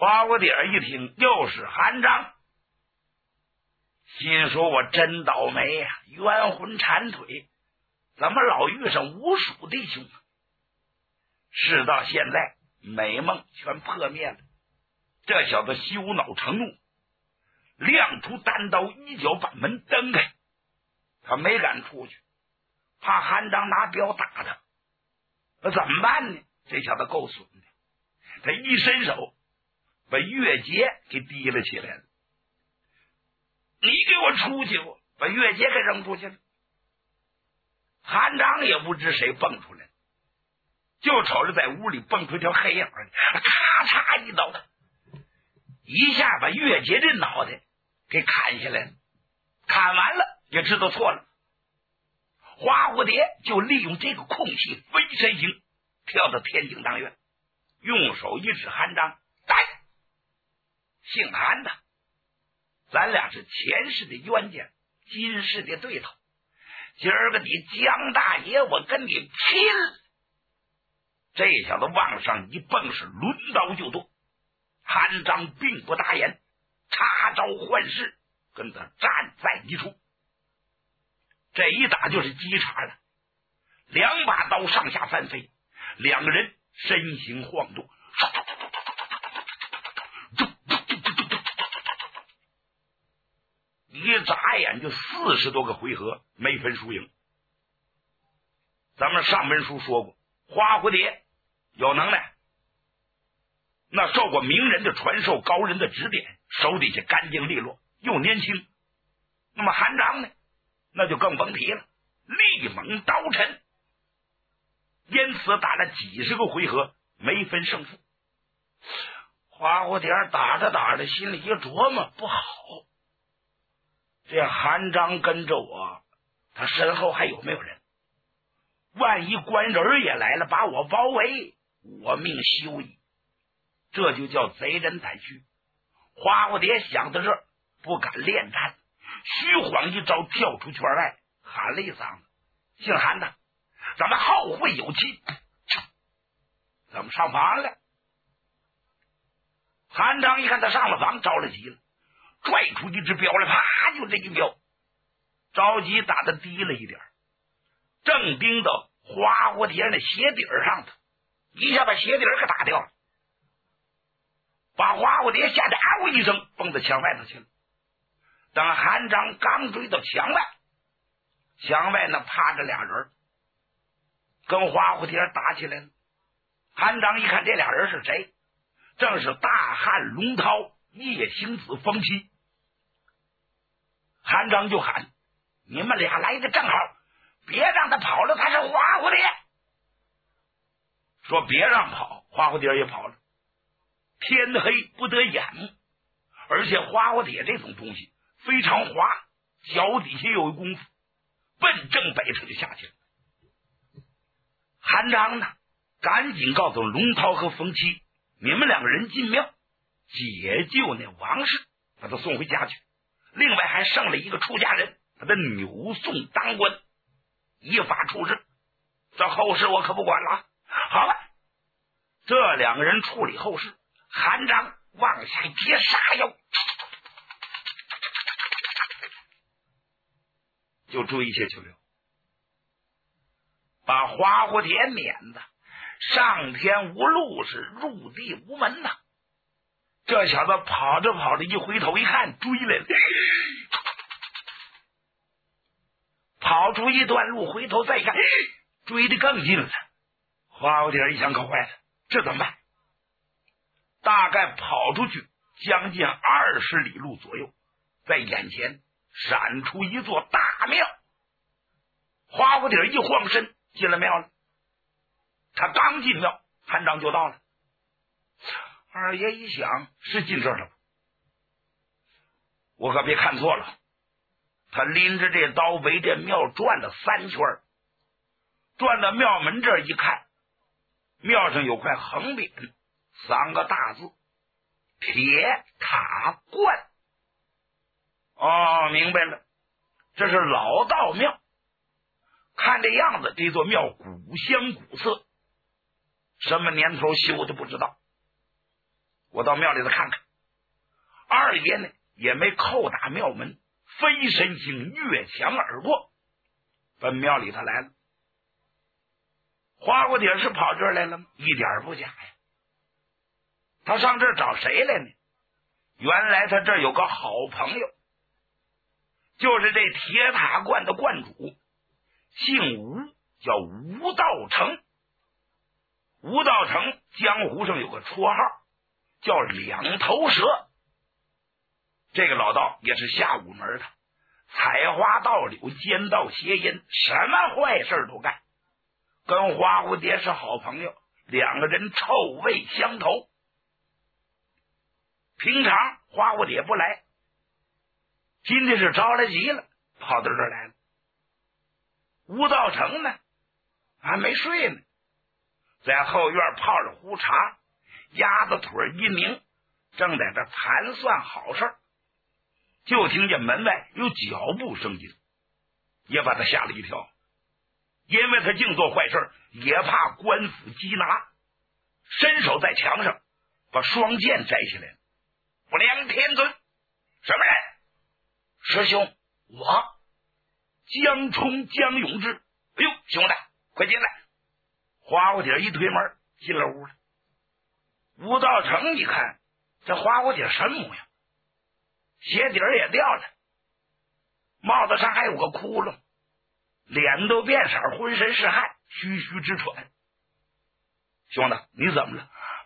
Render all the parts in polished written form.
花果蝶一听又是韩章，心说我真倒霉呀，冤魂缠腿，怎么老遇上无数弟兄啊？事到现在，美梦全破灭了。这小子羞恼成怒，亮出单刀，一脚把门蹬开。他没敢出去，怕韩章拿镖打他。那怎么办呢？这小子够损的，他一伸手把月结给提了起来了。你给我出去！把月结给扔出去了。韩章也不知谁蹦出来，就瞅着在屋里蹦出一条黑影来，咔嚓一刀，一下把月结这脑袋给砍下来了。砍完了也知道错了，花蝴蝶就利用这个空隙飞身行，跳到天井当院，用手一指韩章，来，姓韩的，咱俩是前世的冤家，今世的对头，今儿个你江大爷我跟你拼！这小子往上一蹦，是抡刀就剁。韩章并不答言，插招换式，跟他站在一处。这一打就是击茬了，两把刀上下翻飞，两个人身形晃动，一眨眼就40多个回合，没分输赢。咱们上文书说过，花蝴蝶有能耐，那受过名人的传授，高人的指点，手底下干净利落，又年轻。那么韩章呢，那就更甭提了，力猛刀沉，因此打了几十个回合，没分胜负。花蝴蝶打着打着，心里一琢磨，不好，这韩章跟着我，他身后还有没有人？万一官人也来了，把我包围，我命休矣。这就叫贼人胆虚。花蝴蝶想到这儿，不敢恋战，虚晃一招，跳出圈外，喊了一嗓子：“姓韩的，咱们后会有期。”怎么上房了？韩章一看他上了房，着了急了，拽出一只镖来，啪就这一镖，着急打得低了一点，正盯到花蝴蝶那鞋底上头，一下把鞋底给打掉了，把花蝴蝶吓得嗷一声蹦到墙外头去了。等韩章刚追到墙外，墙外那趴着俩人，跟花蝴蝶打起来了。韩章一看这俩人是谁，正是大汉龙涛、叶星子风七。韩章就喊：“你们俩来的正好，别让他跑了，他是花蝴蝶。”说别让跑，花蝴蝶也跑了。天黑不得眼目，而且花蝴蝶这种东西非常滑，脚底下有功夫，奔正北他就下去了。韩章呢，赶紧告诉龙涛和风七，你们两个人进庙解救那王氏，把他送回家去。另外还剩了一个出家人，把他扭送当官，依法处置。这后事我可不管了。好了，这两个人处理后事，韩章往下一接杀腰，就追下去了，把花蝴蝶撵的上天无路，是入地无门呐。这小子跑着跑着，一回头一看，追来了，跑出一段路，回头再看，追得更近了。花蝴蝶一想，可坏了，这怎么办？大概跑出去将近20里路左右，在眼前闪出一座大庙。花蝴蝶一晃身进了庙了。他刚进庙，韩章就到了。二爷一想，是进这儿了，我可别看错了。他拎着这刀围着庙转了3圈，转到庙门这儿一看，庙上有块横匾，3个大字：铁塔观。哦，明白了，这是老道庙。看这样子，这座庙古香古色，什么年头修的不知道。 我到庙里头看看。二爷呢也没叩打庙门，飞身星越墙而过，奔庙里头来了。花蝴蝶是跑这儿来了吗？一点不假呀。他上这儿找谁来呢？原来他这儿有个好朋友，就是这铁塔观的观主，姓吴，叫吴道成。吴道成江湖上有个绰号叫两头蛇。这个老道也是下武门的，采花盗柳，奸盗邪淫，什么坏事都干。跟花蝴蝶是好朋友，两个人臭味相投。平常花蝴蝶不来，今天是着了急了，跑到这儿来了。吴道成呢还没睡呢，在后院泡着壶茶，鸭子腿一拧，正在这盘算好事，就听见门外有脚步声音，也把他吓了一跳。因为他净做坏事，也怕官府缉拿，伸手在墙上把双剑摘下来了。不良天尊，什么人？师兄，我江冲江永志。哎呦，兄弟，快进来！花蝴蝶一推门进了屋了。吴道成一看，这花蝴蝶什么模样？鞋底儿也掉了，帽子上还有个窟窿，脸都变色，浑身是汗，吁吁直喘。兄弟，你怎么了？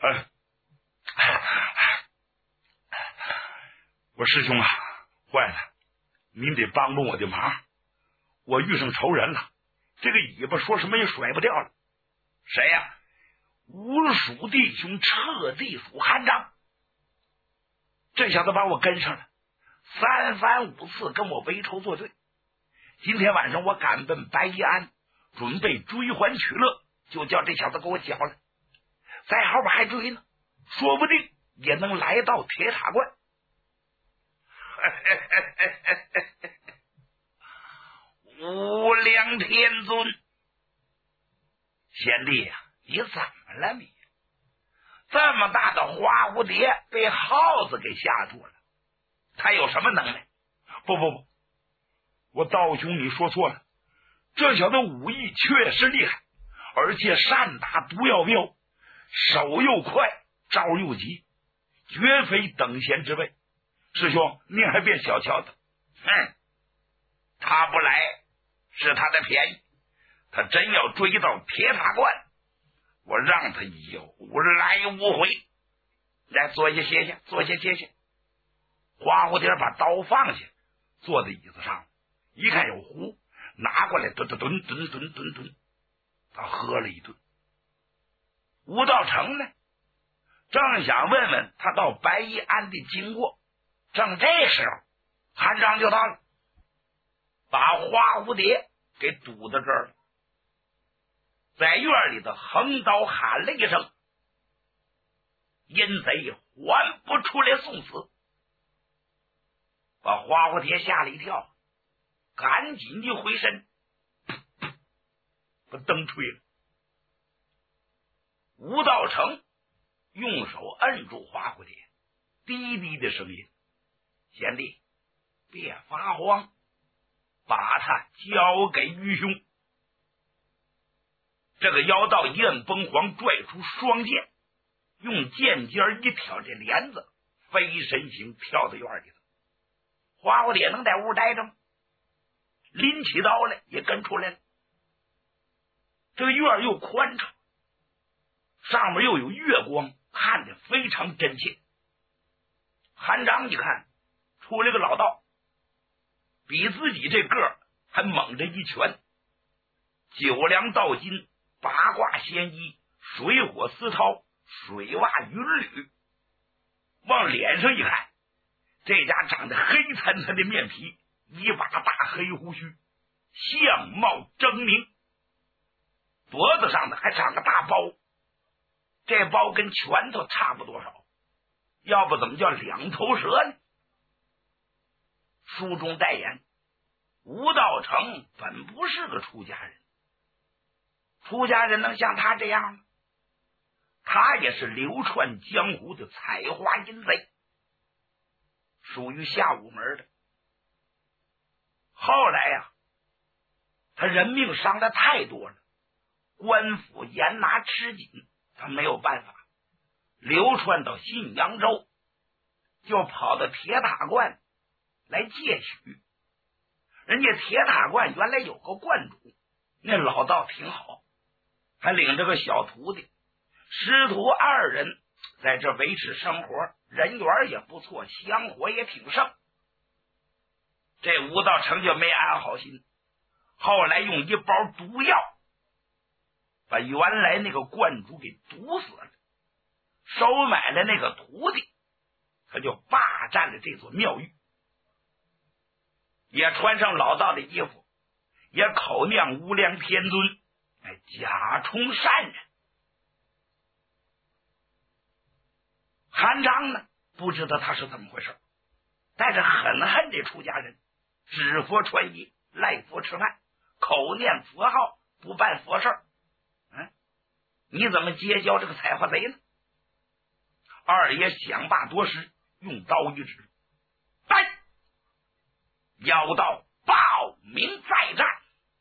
我师兄啊，坏了，您得帮帮我的忙，我遇上仇人了，这个尾巴说什么也甩不掉了。谁呀？吴蜀弟兄彻地属韩章，这小子把我跟上了，三番五次跟我为仇作对。今天晚上我赶奔白衣庵，准备追还取乐，就叫这小子给我缴了。再后边还追呢，说不定也能来到铁塔观。无量天尊，贤弟呀，你怎么了你？这么大的花蝴蝶被耗子给吓住了，他有什么能耐？不，我道兄你说错了，这小子武艺确实厉害，而且善打毒药镖，手又快，招又急，绝非等闲之辈。师兄您还别小瞧他。他不来是他的便宜，他真要追到铁塔观，我让他有来无回。来，坐下歇歇，坐下歇歇。花蝴蝶把刀放下，坐在椅子上，一看有壶，拿过来吨，他喝了一顿。吴道成呢，正想问问他到白衣庵的经过，正这时候韩章就到了，把花蝴蝶给堵到这儿了。在院里的横刀喊了一声，阴贼还不出来送死，把花蝴蝶吓了一跳，赶紧一回身，把灯吹了。吴道成用手摁住花蝴蝶，低低的声音：贤弟，别发慌，把他交给愚兄。这个妖道一摁崩簧，拽出双剑，用剑尖一挑这帘子，飞身形跳到院里头。花蝴蝶能在屋待着吗？拎起刀来也跟出来了。这个院又宽敞，上面又有月光，看得非常真切。韩章一看出来个老道，比自己这个儿还猛着一拳，九梁道金，八卦仙衣，水火丝绦，水袜云履。往脸上一看，这家长得黑惨惨的面皮，一把大黑胡须，相貌狰狞，脖子上的还长个大包，这包跟拳头差不多少，要不怎么叫两头蛇呢？书中代言，吴道成本不是个出家人，出家人能像他这样吗？ 他也是流窜江湖的采花淫贼，属于下五门的。后来呀，他人命伤的太多了，官府严拿吃紧，他没有办法，流窜到信阳州，就跑到铁塔观来借取。人家铁塔观原来有个观主，那老道挺好，还领着个小徒弟，师徒二人在这维持生活，人缘也不错，香火也挺盛。这吴道成就没安好心，后来用一包毒药把原来那个观主给毒死了，收买了那个徒弟，他就霸占了这座庙宇，也穿上老道的衣服，也口念无量天尊，假充善人。韩章呢，不知道他是怎么回事，带着狠狠的出家人，指佛传衣，赖佛吃饭，口念佛号，不办佛事。你怎么结交这个采花贼呢？二爷想罢多时，用刀一指，来，妖道报名再战，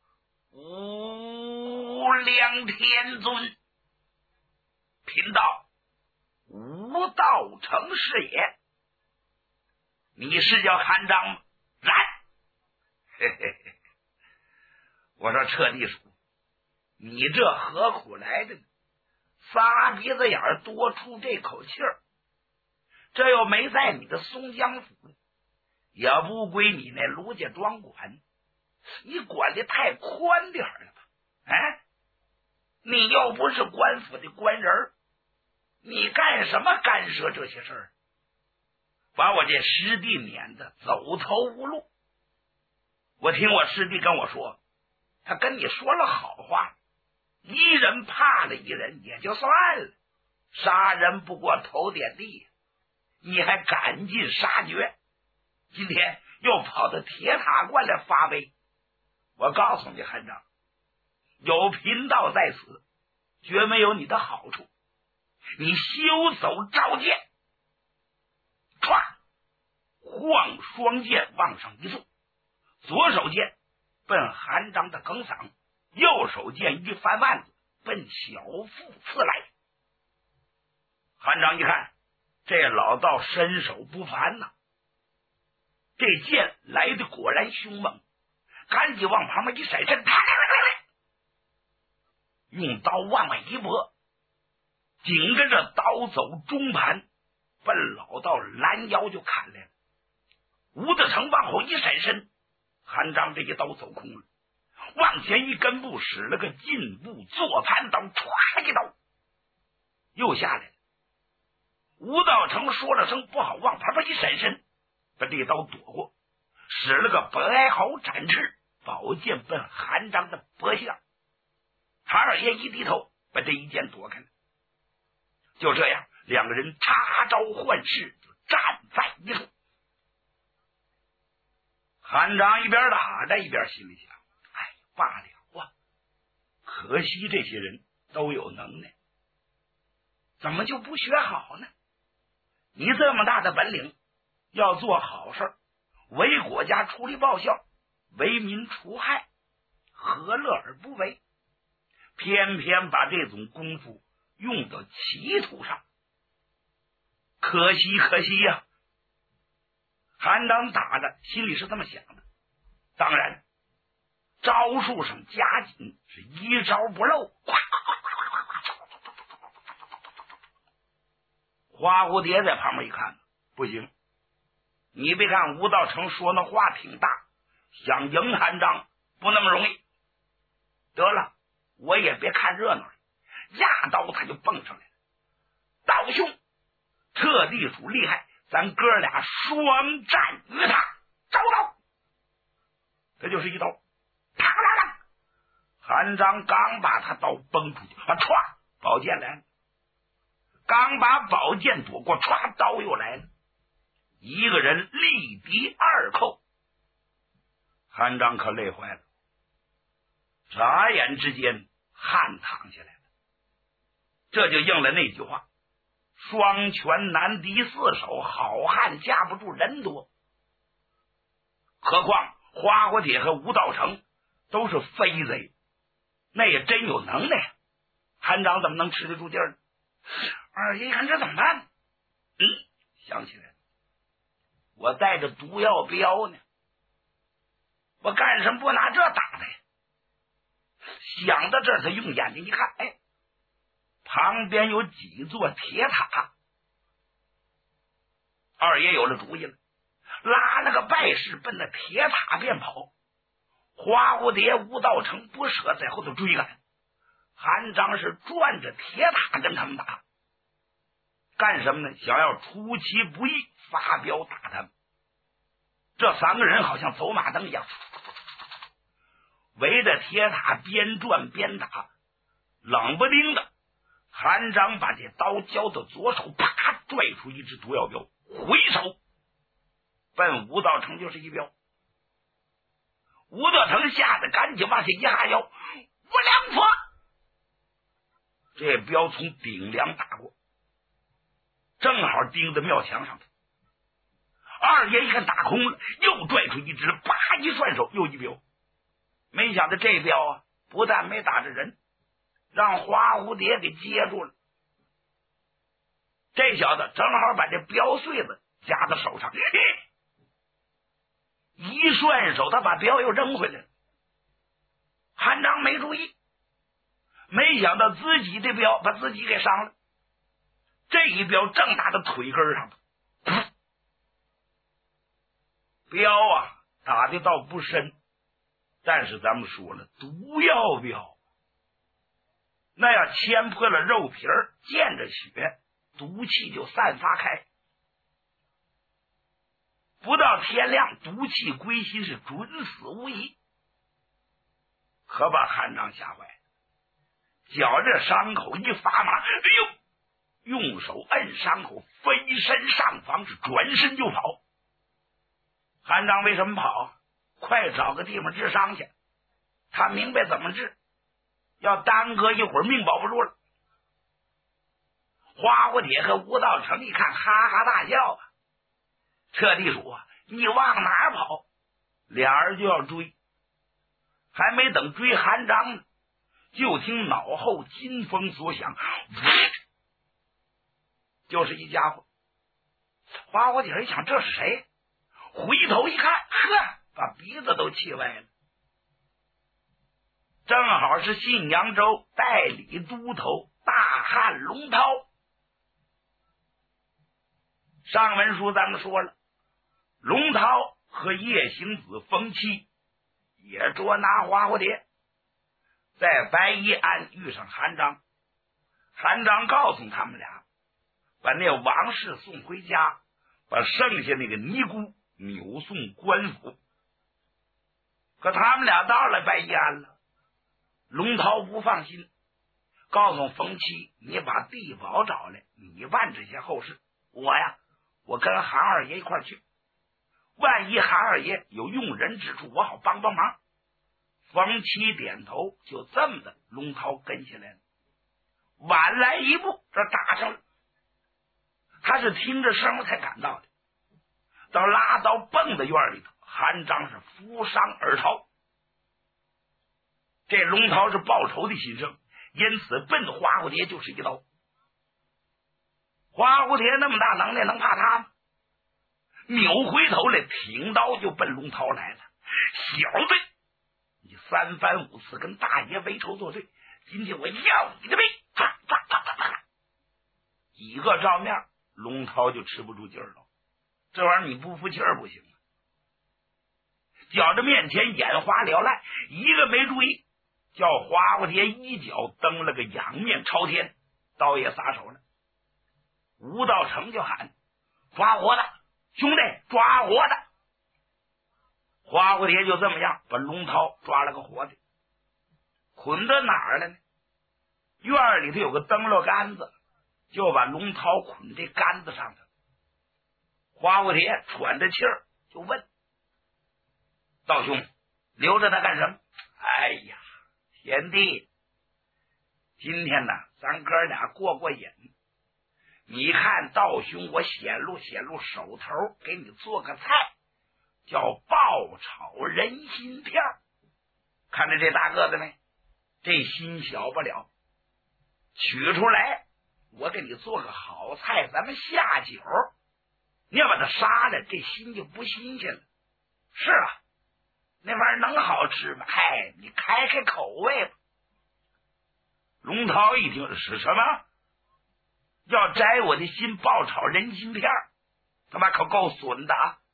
无量天尊，贫道吴道成是也。你是叫韩章吗？然。嘿嘿嘿，我说彻地鼠，你这何苦来的呢？仨鼻子眼儿多出这口气儿，这又没在你的松江府，也不归你那卢家庄管，你管的太宽点了吧？你又不是官府的官人，你干什么干涉这些事儿？把我这师弟撵得走投无路。我听我师弟跟我说，他跟你说了好话，一人怕了一人也就算了，杀人不过头点地，你还赶尽杀绝，今天又跑到铁塔观来发威。我告诉你，韩章，有贫道在此，绝没有你的好处。你休走召见，唰，晃双剑往上一送，左手剑奔韩章的梗嗓，右手剑一翻腕子奔小腹刺来。韩章一看，这老道身手不凡呐，这剑来的果然凶猛，赶紧往旁边一闪身，用刀往外一拨，紧跟着刀走中盘，奔老道拦腰就砍来了。吴德成往后一闪身，韩章这一刀走空了，往前一根步，使了个进步坐盘刀，歘一刀又下来了。吴道成说了声不好，往旁边一闪身，把这刀躲过，使了个白毫展翅，宝剑奔韩章的脖项。他二爷一低头，把这一剑躲开了。就这样，两个人插招换式，就站在一处。韩章一边打着，一边心里想：罢了啊，可惜这些人都有能耐，怎么就不学好呢？你这么大的本领，要做好事，为国家出力报效，为民除害，何乐而不为？偏偏把这种功夫用到歧途上，可惜呀！韩章打的心里是这么想的，当然招数上加紧，是一招不漏。花蝴蝶在旁边一看，不行，你别看吴道成说那话挺大，想赢韩章不那么容易。得了，我也别看热闹了，压刀他就蹦上来了。道兄，特地主厉害，咱哥俩双战于他，招刀！这就是一刀，嘡啷啷！韩章刚把他刀崩出去，歘，宝剑来了。刚把宝剑躲过，歘，刀又来了。一个人力敌二寇，韩章可累坏了，眨眼之间汗淌下来了。 这就应了那句话，双拳难敌四手，好汉架不住人多。何况花果铁和吴道成都是飞贼，那也真有能耐，韩章怎么能吃得住劲儿呢？二爷一看这怎么办？想起来了，我带着毒药镖呢，我干什么不拿这打他呀？想到这儿，他用眼睛一看，旁边有几座铁塔。二爷有了主意了，拉那个败士奔那铁塔便跑。花蝴蝶、吴道成不舍在后头追赶，韩章是转着铁塔跟他们打。干什么呢？想要出其不意，发镖打他们。这三个人好像走马灯一样，围着铁塔边转边打。冷不丁的，韩章把这刀交到左手，啪拽出一支毒药镖，回手奔吴道成就是一镖。吴道成吓得赶紧往下一哈腰，无良佛！这镖从顶梁打过，正好钉在庙墙上头。二爷一看打空了，又拽出一支，叭一转手又一镖。没想到这镖不但没打着人，让花蝴蝶给接住了。这小子正好把这镖穗子夹到手上，一顺手他把镖又扔回来了。韩章没注意，没想到自己的镖把自己给伤了。这一镖正打到腿根上，镖打的倒不深，但是咱们说了，毒药镖那要牵破了肉皮儿，见着血，毒气就散发开。不到天亮，毒气归心，是准死无疑。可把韩章吓坏了，觉着伤口一发麻，用手摁伤口，飞身上房，是转身就跑。韩章为什么跑？快找个地方治伤去，他明白怎么治，要耽搁一会儿命保不住了。花蝴蝶和吴道成一看，哈哈大笑彻地主你往哪儿跑？俩人就要追，还没等追韩章呢，就听脑后金风所响，就是一家伙。花蝴蝶一想这是谁，回头一看，把鼻子都气歪了。正好是信阳州代理都头大汉龙涛。上文书咱们说了，龙涛和夜行子冯七也捉拿花蝴蝶，在白衣庵遇上韩章。韩章告诉他们俩，把那王氏送回家，把剩下那个尼姑扭送官府。可他们俩到了白衣庵了，龙涛不放心，告诉冯七，你把地保找来，你办这些后事，我跟韩二爷一块去，万一韩二爷有用人之处，我好帮帮忙。冯七点头，就这么的，龙涛跟下来了。晚来一步，这打上了，他是听着声才赶到的。到拉刀蹦的院里头，韩章是负伤而逃。这龙涛是报仇的心声，因此奔花蝴蝶就是一刀。花蝴蝶那么大能耐，能怕他吗？扭回头来，挺刀就奔龙涛来了。小子，你三番五次跟大爷为仇作对，今天我要你的命！几个照面，龙涛就吃不住劲儿了。这玩意儿你不服气儿不行。觉着面前眼花缭乱，一个没注意，叫花蝴蝶一脚蹬了个仰面朝天，刀也撒手了。吴道成就喊：抓活的，兄弟，抓活的！花蝴蝶就这么样把龙涛抓了个活的，捆到哪儿了呢？院里头有个灯笼杆子，就把龙涛捆这杆子上头。花蝴蝶喘着气儿就问道兄，留着他干什么？哎呀，贤弟， 今天呢，咱哥俩过过瘾。你看道兄，我显露手头，给你做个菜，叫爆炒人心片。看着这大个子没？这心小不了，取出来，我给你做个好菜，咱们下酒。你要把它杀了，这心就不新鲜了。是啊，那玩意儿能好吃吗？嗨，你开口味吧。龙涛一听是什么？要摘我的心，爆炒人心片，他妈可够损的啊！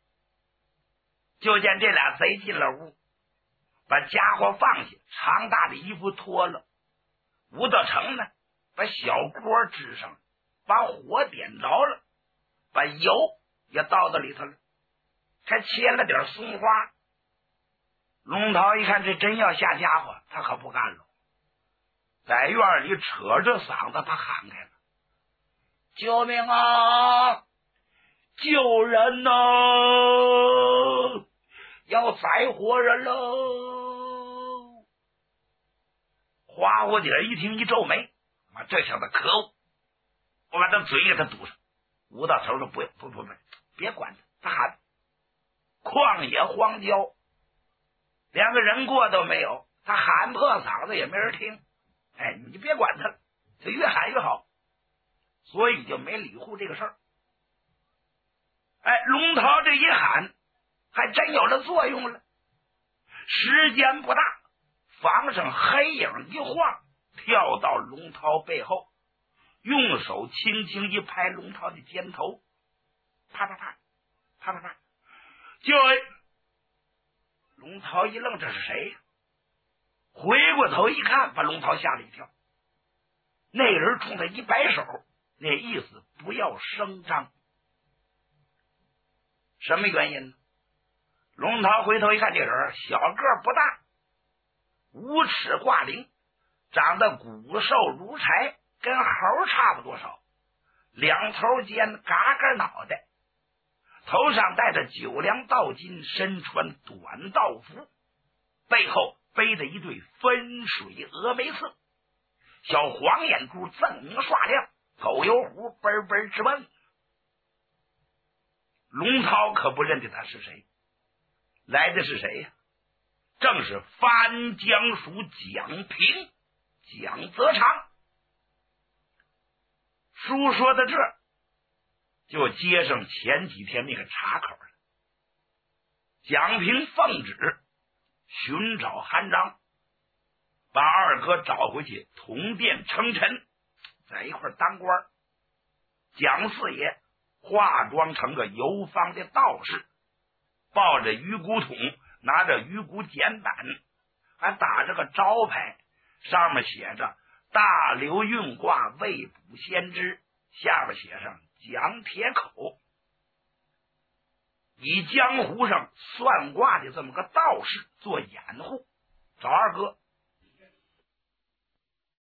就见这俩贼进了屋，把家伙放下，长大的衣服脱了。吴道成呢，把小锅支上了，把火点着了，把油也倒到里头了，还切了点松花。龙涛一看这真要下家伙，他可不干了，在院里扯着嗓子他喊开了：救命啊！救人呐！要宰活人喽！花火姐一听一皱眉，这小子可恶，我把他嘴给他堵上。吴大头说不，别管他，他喊旷野荒郊，连个人过都没有，他喊破嗓子也没人听。哎，你就别管他了，他越喊越好，所以就没理会这个事儿。哎，龙涛这一喊还真有了作用了，时间不大，房上黑影一晃，跳到龙涛背后，用手轻轻一拍龙涛的肩头，啪啪啪啪啪啪，就龙涛一愣，这是谁呀？回过头一看，把龙涛吓了一跳。那人冲他一摆手，那意思不要声张。什么原因呢？龙涛回头一看，这人小个不大，五尺挂零，长得骨瘦如柴，跟猴差不多少，两头尖，嘎嘎脑袋，头上戴着9梁道巾，身穿短道服，背后背着一对分水峨眉刺，小黄眼珠锃明刷亮，狗油壶奔奔直蹦。龙涛可不认得他是谁，来的是谁呀？正是番江署蒋平，蒋泽长。书说到这，就接上前几天那个茬口了。蒋平奉旨寻找韩章，把二哥找回去同殿称臣，在一块当官。蒋四爷化妆成个游方的道士，抱着鱼骨桶，拿着鱼骨简板，还打着个招牌，上面写着大流运卦未卜先知，下面写上蒋铁口，以江湖上算卦的这么个道士做掩护，找二哥